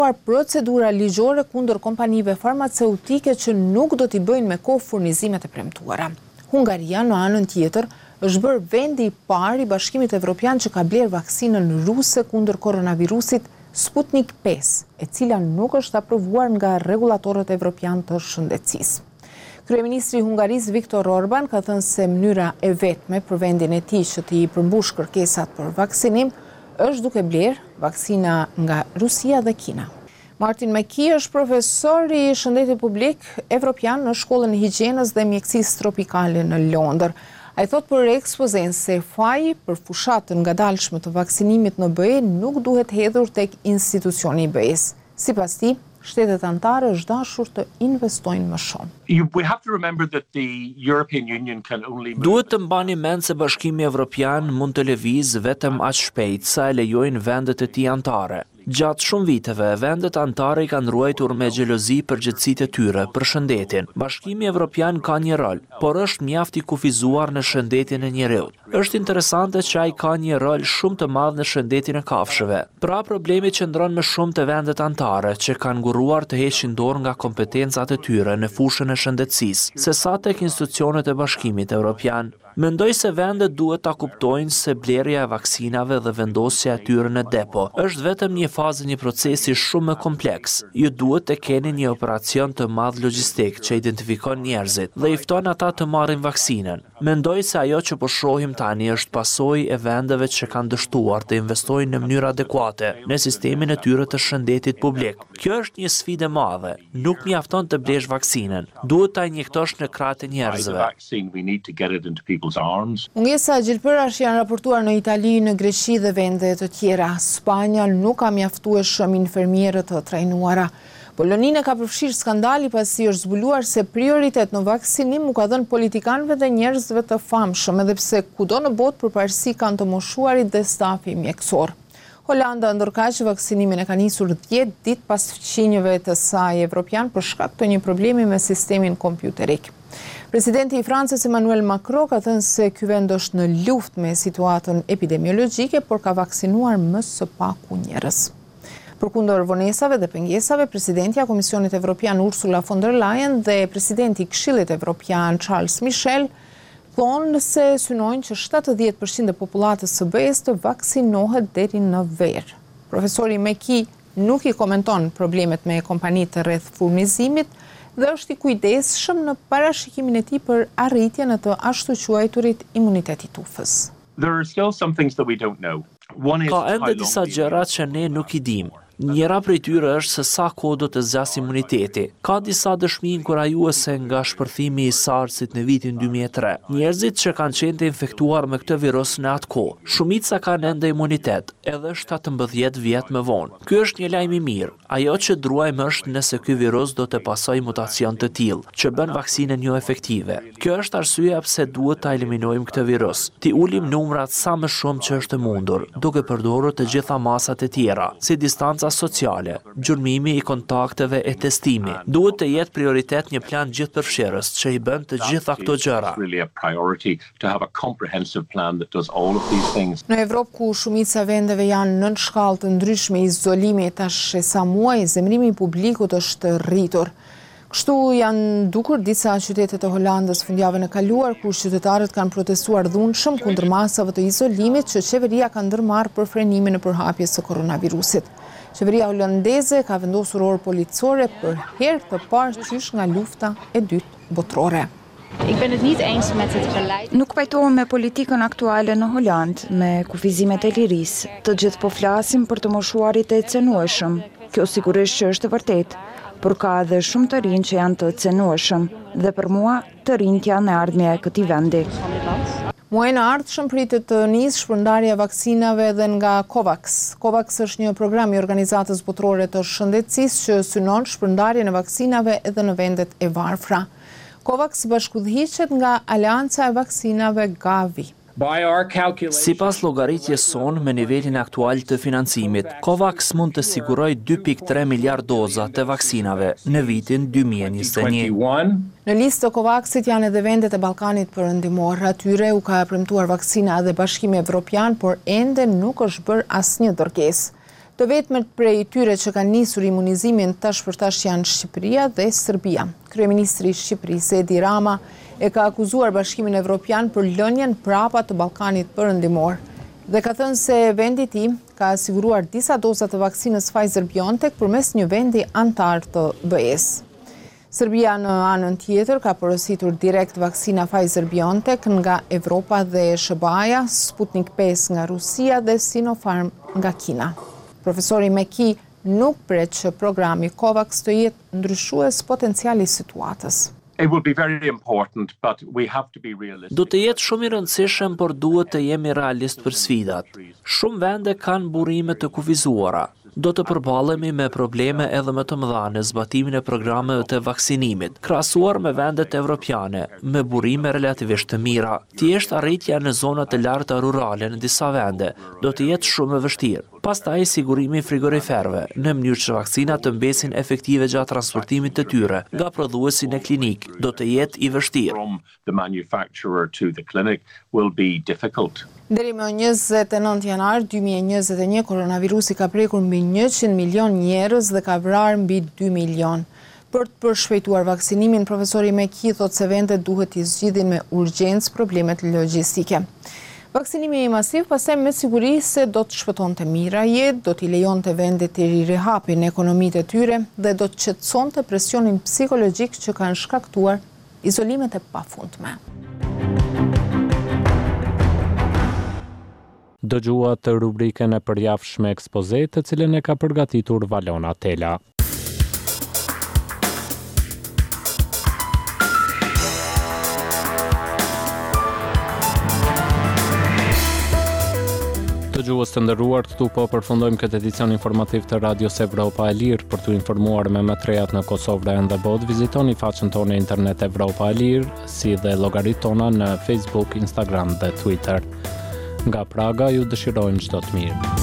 procedura ligjore kundër kompanive farmaceutike që nuk do t'i bëjnë me kohë furnizimet e premtuara. Hungaria, në anën tjetër, është bërë vendi i parë i Bashkimit Evropian që ka blerë vaksinën ruse kundër koronavirusit Sputnik 5, e cila nuk është aprovuar nga regulatorët evropian të shëndetësisë. Kryeministri i Hungarisë Viktor Orban ka thënë se mënyra e vetme për vendin e tij që t'i përmbush kërkesat për vaksinim është duke blerë vaksina nga Rusia dhe Kina. Martin McKee është profesor i shëndetit publik evropian në Shkollën e Higjienës dhe Mjekësisë Tropikale në Londër. Ai thot për ekspozen se faji për fushatën ngadalshme të vaksinimit në BE nuk duhet hedhur tek institucioni i BE-s. Sipas tij, shtetet anëtare është dashur të investojnë më shumë. Duhet të mbani mend se Bashkimi Evropian mund të lëvizë vetëm aq shpejt sa e lejojnë vendet e tij anëtare. Gjatë shumë viteve, vendet anëtare i kanë ruajtur me xhelozi përgjegjësitë e tyre për shëndetin. Bashkimi Evropian ka një rol, por është mjaft i kufizuar në shëndetin e njerëzit. Është interesante që ai ka një rol shumë të madh në shëndetin e kafshëve. Pra problemi qëndron më shumë te vendet anëtare që kanë nguruar të heqin dorë nga kompetencat e tyre në fushën e shëndetësisë, sesa tek institucionet e Bashkimit Evropian. Mendoj se vendet duhet ta kuptojnë se blerja e vaksinave dhe vendosja e tyre në depo është vetëm një fazë një procesi shumë më kompleks. Ju duhet të keni një operacion të madh logjistik që identifikon njerëzit dhe i fton ata të marrin vaksinën. Mendoj se ajo që po shohim tani është pasojë e vendeve që kanë dështuar të investojnë në mënyrë adekuate në sistemin e tyre të shëndetit publik. Kjo është një sfidë e madhe. Nuk mjafton të blesh vaksinën. Duhet ta injektosh në krahët e njerëzve. Mungesa gjilpërash janë raportuar në Itali, në Greqi dhe vende të tjera. Spanja nuk ka mjaftueshëm infermierë të trajnuara. Poloninë ka përfshirë skandali pasi është zbuluar se prioritet në vaksinim u ka dhënë politikanëve dhe njerëzve të famshëm, edhe pse kudo në botë përparësi kanë të moshuarit dhe stafi mjekësor. Holanda ndërkaq vaksinimin e ka nisur 10 ditë pas fqinjeve të saj evropian për shkak të një problemi me sistemin kompjuterik. Presidenti i Francës Emmanuel Macron ka thënë se ky vend është në luftë me situatën epidemiologjike, por ka vaksinuar më së paku njerëz. Përkundër vonesave dhe pengesave, presidentja e Komisionit Evropian Ursula von der Leyen dhe presidenti i Këshillit Evropian Charles Michel thonë se synojnë që 70% e popullatës së BE-s të vaksinohet deri në verë. Profesori McKee nuk i komenton problemet me kompanitë rreth furnizimit dhe është i kujdesshëm në parashikimin e tij për arritjen e të ashtu quajturit imunitetit tufës. Ka ende disa gjëra që ne nuk i dimë. Njëra prej tyre është se sa kohë do të zgjasë imuniteti. Ka disa dëshmi inkurajuese nga shpërthimi i SARS-it në vitin 2003. Njerëzit që kanë qenë të infektuar me këtë virus në atë kohë, shumica kanë ende imunitet, edhe 17 vjet më vonë. Ky është një lajm i mirë. Ajo që druajmë është nëse ky virus do të pasojë mutacion të tillë, që bën vaksinën jo efektive. Kjo është arsyeja pse duhet ta eliminojmë këtë virus. Ti ulim numrat sa më shumë që është mundur, duke përdorur të gjitha masat e tjera, si distanca sociale, gjurmimi i kontakteve e testimi. Duhet të jetë prioritet një plan gjithëpërfshirës që i bën të gjitha këto gjëra. Në Evropë, ku shumica vendeve janë nën shkallë të ndryshme izolimi, tash e sa muaj zemrimi i publikut është rritur. Kështu janë dukur disa qytete të Holandës fundjavën e kaluar, kur qytetarët kanë protestuar dhunshëm kundër masave të izolimit që qeveria ka ndërmarrë për frenimin e përhapjes së koronavirusit. Qeveria holandeze ka vendosur orë policore për herë të parë qysh nga lufta e dytë botërore. Nuk pajtohem me politikën aktuale në Holand, me kufizimet e lirisë. Të gjithë po flasim për të moshuarit e cenueshëm. Kjo sigurisht që është e vërtetë, por ka edhe shumë të rinj që janë të cenueshëm dhe për mua të rinjt janë e ardhmja e këtij vendi. Muajin e ardhshëm pritet të nisë shpërndarja e vaksinave edhe nga COVAX. COVAX është një program i Organizatës Botërore të Shëndetësisë që synon shpërndarjen e vaksinave edhe në vendet e varfra. COVAX bashkëudhëhiqet nga Aleanca e Vaksinave Gavi. Sipas llogaritjes sonë me nivelin aktual të financimit, COVAX mund të sigurojë 2.3 miliard doza të vaksinave në vitin 2021. Në listë të COVAX-it janë edhe vendet e Ballkanit Perëndimor. Atyre u ka premtuar vaksina edhe Bashkimi Evropian, por ende nuk është bërë asnjë dërgesë. Të vetmet prej tyre që kanë nisur imunizimin tash për tash janë Shqipëria dhe Serbia. Kryeministri i Shqipërisë Edi Rama e ka akuzuar Bashkimin Evropian për lënien prapa të Ballkanit Perëndimor dhe ka thënë se vendi i tij ka siguruar disa doza të vaksinës Pfizer-BioNTech përmes një vendi antar të BE-s. Serbia në anën tjetër ka porositur direkt vaksina Pfizer-BioNTech nga Evropa dhe SBA-ja, Sputnik 5 nga Rusia dhe Sinopharm nga Kina. Profesori Meki nuk pret që programi COVAX të jetë ndryshues potenciali situatës. Do të jetë shumë i rëndësishëm, por duhet të jemi realist për sfidat. Shumë vende kanë burime të kufizuara. Do të përballemi me probleme edhe më të mëdha në zbatimin e programeve të vaksinimit, krahasuar me vendet evropiane, me burime relativisht të mira. Thjesht arritja në zonat të larta rurale në disa vende do të jetë shumë e vështirë. Pastaj sigurimi i frigoriferëve, në mënyrë që vaksinat të mbesin efektive gjatë transportimit të tyre nga prodhuesi në klinik, do të jetë i vështirë. Deri më 29 janar 2021, koronavirusi ka prekur mbi 100 milion njerëz dhe ka vrarë mbi 2 milion. Për të përshpejtuar vaksinimin, profesori Meki thotë se vendet duhet t'i zgjidhin me urgjencë problemet logjistike. Vaksinimi i masiv pastaj me siguri se do të shpëtonte mijëra jetë, do t'i lejonte vendet të rihapin ekonomitë e tyre dhe do të qetësonte presionin psikologjik që kanë shkaktuar izolimet e pafundme. Dëgjuat të rubrikën e përjavshme ekspoze, të cilën e ka përgatitur Valona Tela. Dëgjues të nderuar, këtu po përfundojmë këtë edicion informativ të Radios Evropa e Lirë. Për t'u informuar me më të rejat në Kosovë dhe botë, vizitoni faqen tonë e internet Evropa e Lirë, si dhe llogaritë tona në Facebook, Instagram dhe Twitter. Nga Praga ju dëshirojmë çdo të mirë.